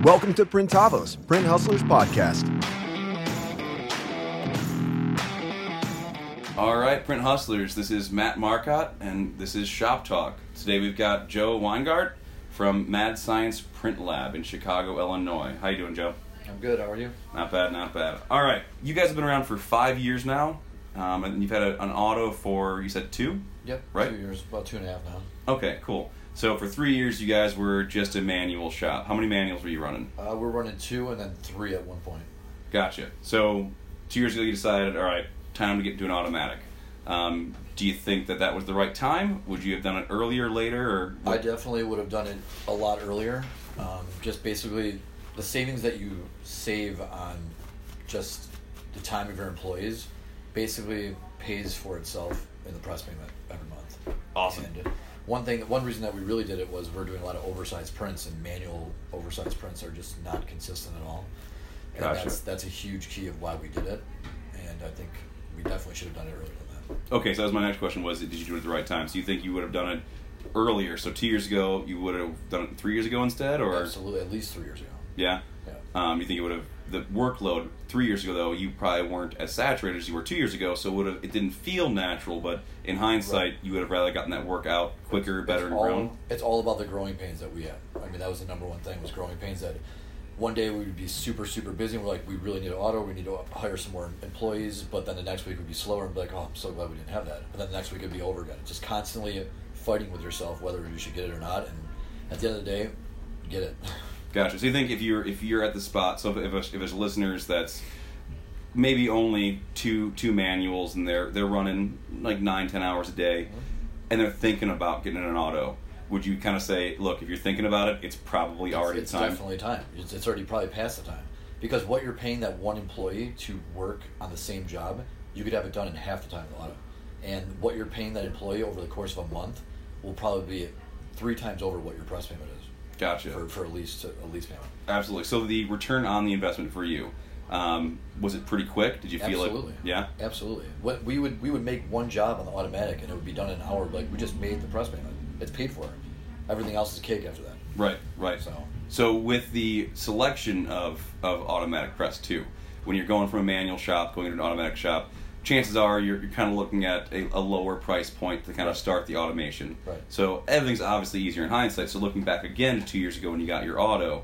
Welcome to Printavos, Print Hustlers Podcast. All right, Print Hustlers, this is Matt Marcotte, and this is Shop Talk. Today we've got Joe Weingart from Mad Science Print Lab in Chicago, Illinois. How you doing, Joe? I'm good, how are you? Not bad, not bad. All right, you guys have been around for 5 years now, and you've had an auto for, you said 2? Yep, right? 2 years, about 2.5 now. Okay, cool. So for 3 years, you guys were just a manual shop. How many manuals were you running? We're running 2 and then 3 at one point. Gotcha. So 2 years ago, you decided, all right, time to get into an automatic. Do you think that was the right time? Would you have done it earlier, later, or? I definitely would have done it a lot earlier. Just basically, the savings that you save on just the time of your employees basically pays for itself in the press payment every month. Awesome. And one reason that we really did it was we're doing a lot of oversized prints, and manual oversized prints are just not consistent at all. And Gotcha. that's a huge key of why we did it, and I think we definitely should have done it earlier than that. Okay, so that was my next question was, did you do it at the right time? So you think you would have done it earlier, so 2 years ago, you would have done it 3 years ago instead, or? Absolutely, at least 3 years ago. Yeah? Yeah. You think it would have, the workload 3 years ago though, you probably weren't as saturated as you were 2 years ago, so it didn't feel natural, but in hindsight, Right. you would have rather gotten that work out quicker, better, and grown? It's all about the growing pains that we had. I mean, that was the number one thing, was growing pains. That one day we would be super, super busy, and we're like, we really need an auto, we need to hire some more employees, but then the next week would be slower, and be like, oh, I'm so glad we didn't have that. But then the next week it'd be over again. Just constantly fighting with yourself whether you should get it or not, and at the end of the day, get it. Gotcha. So you think if you're at the spot, so if there's listeners that's maybe only two manuals and they're running like 9-10 hours a day, and they're thinking about getting an auto, would you kind of say, look, if you're thinking about it, it's probably already it's time? It's definitely time. It's already probably past the time, because what you're paying that one employee to work on the same job, you could have it done in half the time in the auto, and what you're paying that employee over the course of a month will probably be 3 times over what your press payment is. Gotcha. For a lease payment. Absolutely. So the return on the investment for you, was it pretty quick? Did you feel Absolutely. it? Yeah. Absolutely. What we would make one job on the automatic, and it would be done in an hour. Like, we just made the press payment. It's paid for. Everything else is cake after that. Right. So So with the selection of automatic press too, when you're going from a manual shop going to an automatic shop, chances are you're kind of looking at a lower price point to kind of Right. start the automation. Right. So everything's obviously easier in hindsight. So looking back again to 2 years ago when you got your auto,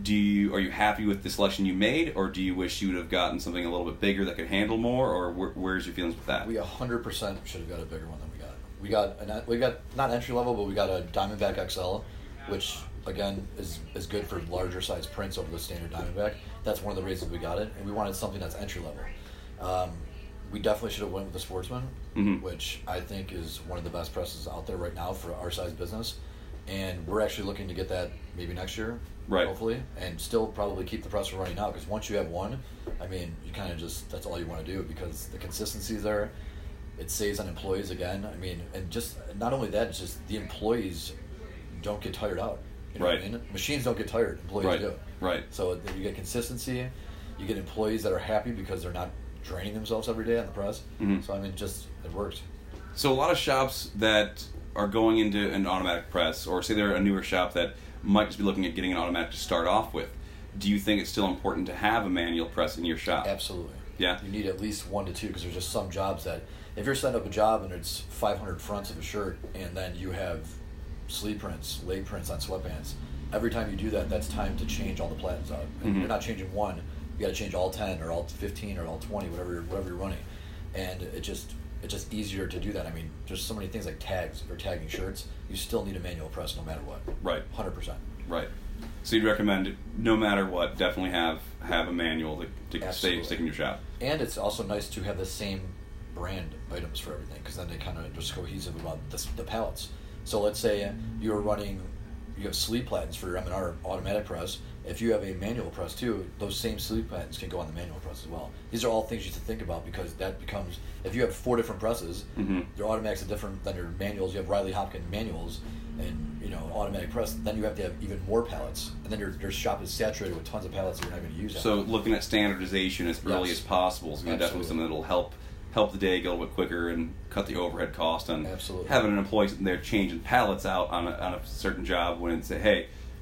are you happy with the selection you made, or do you wish you would have gotten something a little bit bigger that could handle more, or where's your feelings with that? we 100% should have got a bigger one than we got. We got not entry level, but we got a Diamondback XL, which again is good for larger size prints over the standard Diamondback. That's one of the reasons we got it, and we wanted something that's entry level. We definitely should have went with the Sportsman, Mhm. which I think is one of the best presses out there right now for our size business, and we're actually looking to get that maybe next year, Right. hopefully, and still probably keep the presser running now, because once you have one, I mean, you kind of just, that's all you want to do, because the consistency is there. It saves on employees again. I mean, and just not only that, it's just the employees don't get tired out. You know Right. what I mean? Machines don't get tired. Employees do. Right. So you get consistency. You get employees that are happy because they're not draining themselves every day on the press. Mhm. So I mean, it works. So a lot of shops that are going into an automatic press, or say they're a newer shop that might just be looking at getting an automatic to start off with, do you think it's still important to have a manual press in your shop? Absolutely. Yeah. You need at least 1 to 2, because there's just some jobs that, if you're setting up a job and it's 500 fronts of a shirt, and then you have sleeve prints, leg prints on sweatpants, every time you do that, that's time to change all the platens out. And Mhm. you're not changing one, you got to change all 10 or all 15 or all 20, whatever you're running. And it's just easier to do that. I mean, there's so many things like tags. If you're tagging shirts, you still need a manual press no matter what. Right. 100%. Right. So you'd recommend, no matter what, definitely have a manual to Absolutely. stick in your shop. And it's also nice to have the same brand items for everything, because then they kind of just cohesive about the pallets. So let's say you have sleeve platens for your M&R automatic press. If you have a manual press too, those same sleeve platens can go on the manual press as well. These are all things you have to think about, because that becomes, if you have 4 different presses, Mhm. your automatics are different than your manuals. You have Riley Hopkins manuals and automatic press. Then you have to have even more pallets, and then your shop is saturated with tons of pallets that you're not going to use. So looking at standardization as early Yes. as possible is definitely Absolutely. something that'll help the day go a little bit quicker and cut the overhead cost on Absolutely. having an employee sitting there changing pallets out on a certain job when it's hey,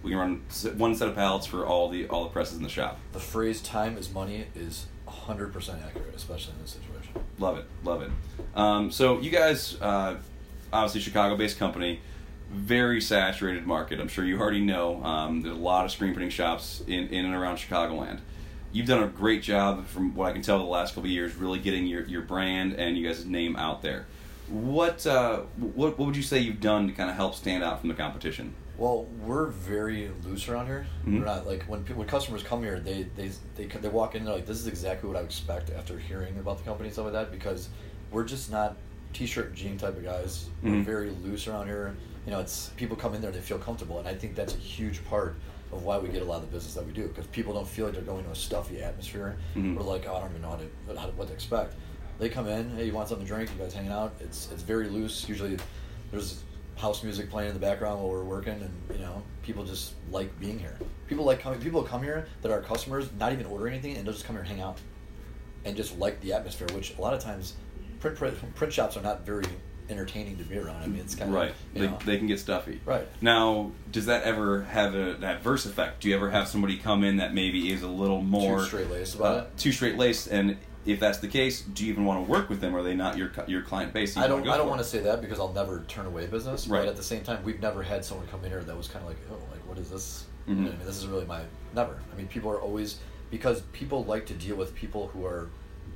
We can run one set of pallets for all the presses in the shop. The phrase "time is money" is 100% accurate, especially in this situation. Love it. So you guys, obviously Chicago-based company, very saturated market. I'm sure you already know. There's a lot of screen printing shops in and around Chicagoland. You've done a great job, from what I can tell, the last couple of years, really getting your brand and you guys' name out there. What would you say you've done to kind of help stand out from the competition? Well, we're very loose around here. Mm-hmm. We're not like when customers come here, they walk in and they're like, this is exactly what I would expect after hearing about the company and stuff like that, because we're just not t-shirt and jean type of guys. Mm-hmm. We're very loose around here. It's people come in there, they feel comfortable, and I think that's a huge part of why we get a lot of the business that we do, because people don't feel like they're going to a stuffy atmosphere. Mm-hmm. We're like, oh, I don't even know what to expect. They come in, hey, you want something to drink? You guys hanging out? It's very loose. Usually, there's house music playing in the background while we're working, and people just like being here. People come here that are customers, not even ordering anything, and they'll just come here and hang out, and just like the atmosphere. Which a lot of times, print shops are not very entertaining to be around. I mean, it's kind of right. They can get stuffy. Right. Now, does that ever have an adverse effect? Do you ever have somebody come in that maybe is a little more too straight-laced about it? Too straight-laced, and if that's the case, do you even want to work with them? Or are they not your client base? I don't want to say that, because I'll never turn away business. Right. But at the same time, we've never had someone come in here that was kind of like, oh, like what is this? Mm-hmm. I mean, this is really never. I mean, people are always, because people like to deal with people who are,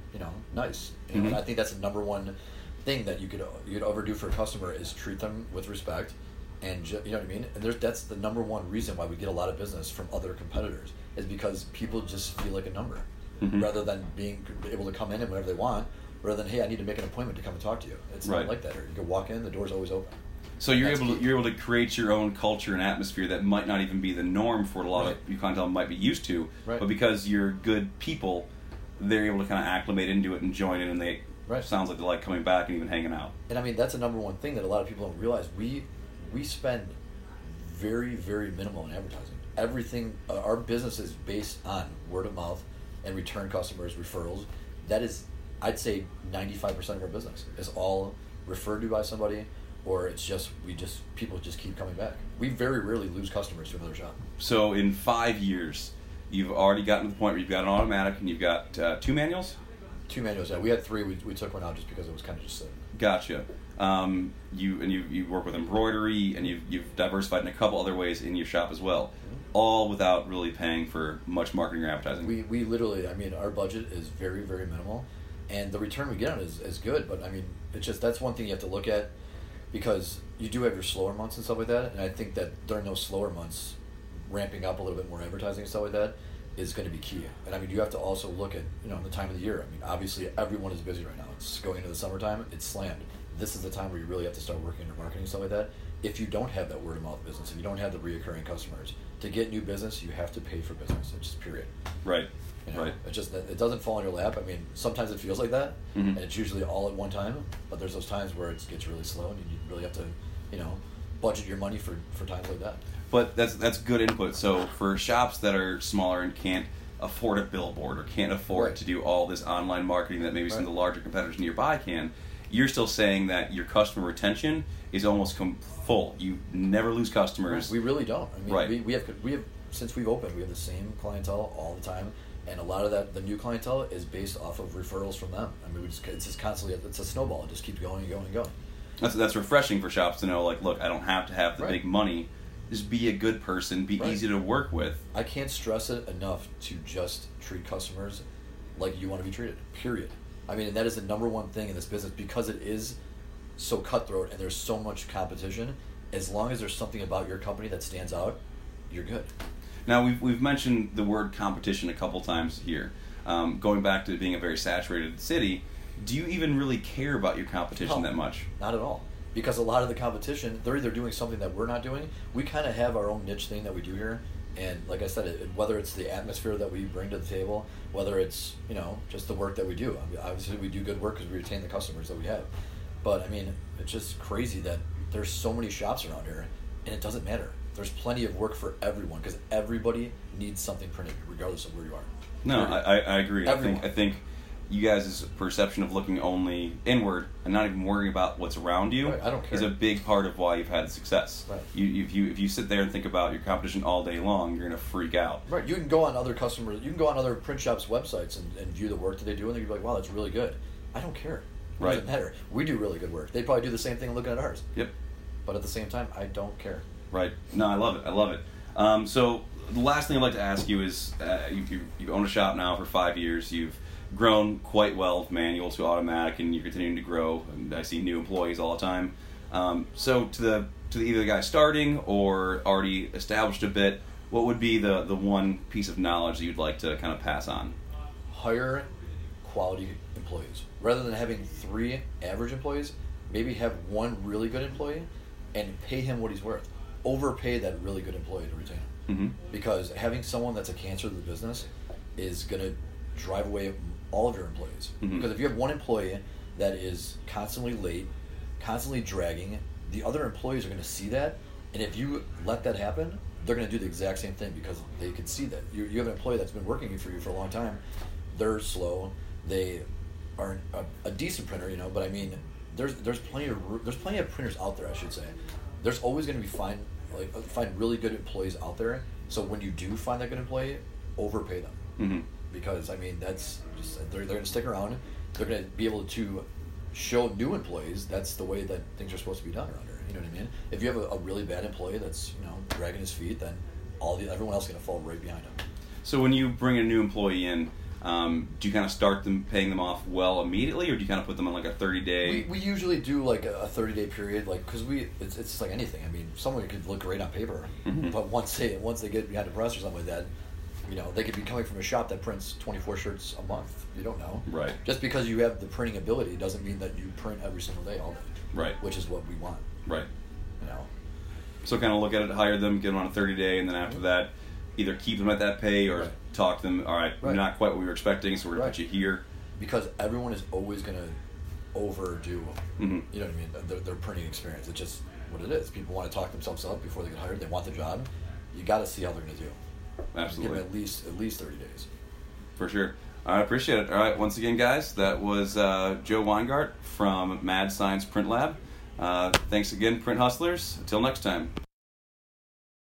nice. Mm-hmm. And I think that's the number one thing that you could overdo for a customer is treat them with respect, and you know what I mean. And that's the number one reason why we get a lot of business from other competitors, is because people just feel like a number. Mm-hmm. Rather than being able to come in and whenever they want, rather than, hey, I need to make an appointment to come and talk to you. It's right. not like that. Or you can walk in, the door's always open. So you're able to create your own culture and atmosphere that might not even be the norm for what a lot right. of your clientele might be used to. Right. But because you're good people, they're able to kind of acclimate into it and join in, and they right. sounds like they like coming back and even hanging out. And I mean, that's the number one thing that a lot of people don't realize. We spend very, very minimal in advertising. Everything, our business is based on word of mouth and return customers, referrals. That is, I'd say 95% of our business is all referred to by somebody, or it's just people just keep coming back. We very rarely lose customers to another shop. So in 5 years, you've already gotten to the point where you've got an automatic and you've got 2 manuals? 2 manuals, yeah. We had 3. We took one out just because it was kind of just sitting. Gotcha. You work with embroidery, and you've diversified in a couple other ways in your shop as well, all without really paying for much marketing or advertising. We literally, I mean, our budget is very, very minimal, and the return we get on it is good. But I mean, it's just, that's one thing you have to look at, because you do have your slower months and stuff like that, and I think that during those slower months, ramping up a little bit more advertising and stuff like that is going to be key. And I mean, you have to also look at, the time of the year. I mean, obviously everyone is busy right now. It's going into the summertime, it's slammed. This is the time where you really have to start working on your marketing and stuff like that. If you don't have that word of mouth business, if you don't have the reoccurring customers, to get new business, you have to pay for business. It's just period. Right. Right. It doesn't fall in your lap. I mean, sometimes it feels like that, mm-hmm. and it's usually all at one time. But there's those times where it gets really slow, and you really have to, budget your money for times like that. But that's good input. So for shops that are smaller and can't afford a billboard or can't afford right. to do all this online marketing that maybe right. some of the larger competitors nearby can, you're still saying that your customer retention is almost full. You never lose customers. We really don't. I mean, right. we have since we've opened, we have the same clientele all the time, and a lot of the new clientele is based off of referrals from them. I mean, it's just constantly, it's a snowball. It just keeps going and going and going. That's refreshing for shops to know, like, look, I don't have to have the right. big money. Just be a good person, be right. easy to work with. I can't stress it enough to just treat customers like you want to be treated, period. I mean, and that is the number one thing in this business, because it is so cutthroat and there's so much competition. As long as there's something about your company that stands out, you're good. Now, we've mentioned the word competition a couple times here. Going back to being a very saturated city, do you even really care about your competition that much? Not at all. Because a lot of the competition, they're either doing something that we're not doing. We kind of have our own niche thing that we do here. And like I said, whether it's the atmosphere that we bring to the table, whether it's, just the work that we do. I mean, obviously, we do good work because we retain the customers that we have. But, I mean, it's just crazy that there's so many shops around here, and it doesn't matter. There's plenty of work for everyone, because everybody needs something printed, regardless of where you are. No, I agree. Everyone. I think you guys' perception of looking only inward and not even worrying about what's around you Right, I don't care. is a big part of why you've had success. Right. If you sit there and think about your competition all day long, you're gonna freak out. Right, you can go on other other print shops' websites and view the work that they do, and they can be like, wow, that's really good. I don't care. It Right. doesn't matter. We do really good work. They probably do the same thing looking at ours. Yep. But at the same time, I don't care. Right. No, I love it. I love it. So the last thing I'd like to ask you is, you own a shop now for 5 years. You've grown quite well, manual to automatic, and you're continuing to grow. And I see new employees all the time. So to either the guy starting or already established a bit, what would be the one piece of knowledge that you'd like to kind of pass on? Hire quality employees. Rather than having 3 average employees, maybe have 1 really good employee and pay him what he's worth. Overpay that really good employee to retain him. Mm-hmm. Because having someone that's a cancer to the business is going to drive away all of your employees. Mm-hmm. Because if you have 1 employee that is constantly late, constantly dragging, the other employees are going to see that, and if you let that happen, they're going to do the exact same thing because they can see that. You have an employee that's been working for you for a long time, they're slow, they are a decent printer, but I mean, there's plenty of printers out there, I should say. There's always going to be find really good employees out there. So when you do find that good employee, overpay them. Mm-hmm. Because I mean, that's just they're going to stick around. They're going to be able to show new employees that's the way that things are supposed to be done around here. You know what I mean? If you have a really bad employee that's dragging his feet, then everyone else is going to fall right behind him. So when you bring a new employee in, do you kind of start them paying them off well immediately, or do you kind of put them on like a 30-day? We usually do like a 30-day period, like because it's like anything. I mean, someone could look great on paper, Mm-hmm. but once they get behind a press or something like that, they could be coming from a shop that prints 24 shirts a month. You don't know. Right. Just because you have the printing ability doesn't mean that you print every single day all day. Right. Which is what we want. Right. You know. So kind of look at it, hire them, get them on a 30-day, and then after that, either keep them at that pay or Right. talk to them. All right, Right. not quite what we were expecting, so we're gonna Right. put you here. Because everyone is always going to overdo, Mm-hmm. you know what I mean, their printing experience. It's just what it is. People want to talk themselves up before they get hired. They want the job. You got to see how they're going to do. Absolutely. Give them at least 30 days. For sure. All right, appreciate it. All right, once again, guys, that was Joe Weingart from Mad Science Print Lab. Thanks again, Print Hustlers. Until next time.